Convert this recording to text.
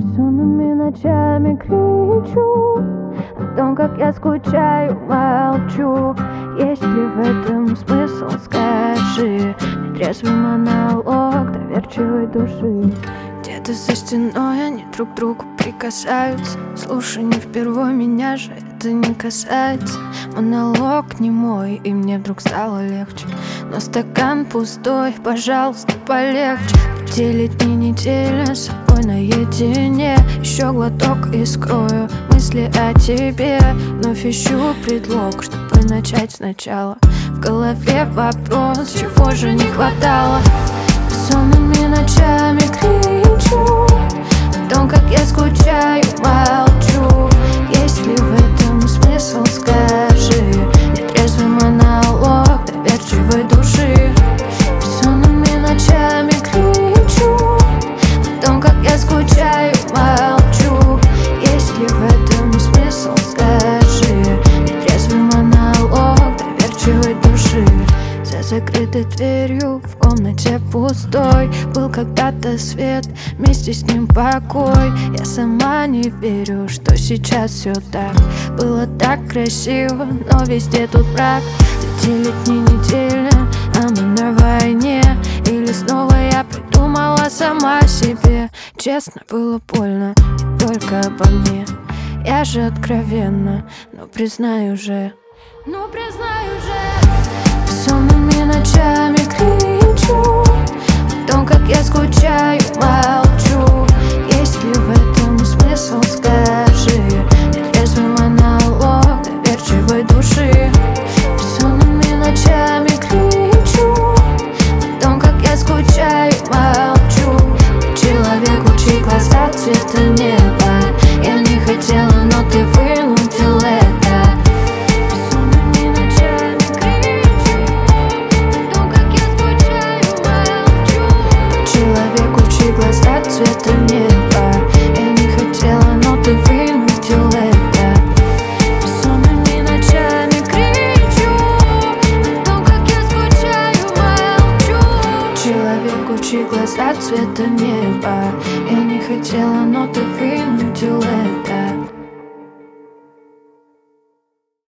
Бессонными ночами кричу о том, как я скучаю, молчу. Есть ли в этом смысл, скажи? Нетрезвый монолог доверчивой души. Где-то за стеной они друг к другу прикасаются. Слушай, не впервой, меня же это не касается. Монолог не мой, и мне вдруг стало легче. Но стакан пустой, пожалуйста, полегче. Те летние недели с собой наедине. Еще глоток и скрою мысли о тебе. Вновь ищу предлог, чтобы начать сначала. В голове вопрос, чего же не хватало. Бессонными ночами кричу о том, как я скучаю, молчу. Есть ли в этом смысл, скажи? Нетрезвый монолог доверчивой души. Бессонными ночами кричу о том, как я скучаю, молчу. Есть ли в этом смысл, скажи? Нетрезвый монолог доверчивой души. За закрытой дверью в комнате пустой был когда-то свет, вместе с ним покой. Я сама не верю, что сейчас все так. Было так красиво, но везде тут мрак. Эти летние недели, а мы на войне. Или снова я придумала сама себе. Честно, было больно, не только обо мне. Я же откровенно, но признаю же. Бессонными ночами кричу о том, как я скучаю, молчу. Есть ли в этом смысл, скажи? Нетрезвый монолог доверчивой души. Бессонными ночами кричу о том, как я скучаю, молчу. Человеку, чьи глаза цвета неба. Я не хотела, но ты вынудил это. Цвета неба. Я не хотела, но ты вынудил это. Бессонными ночами кричу о том, как я скучаю, молчу. Человеку, чьи глаза цвета неба. Я не хотела, но ты вынудил это.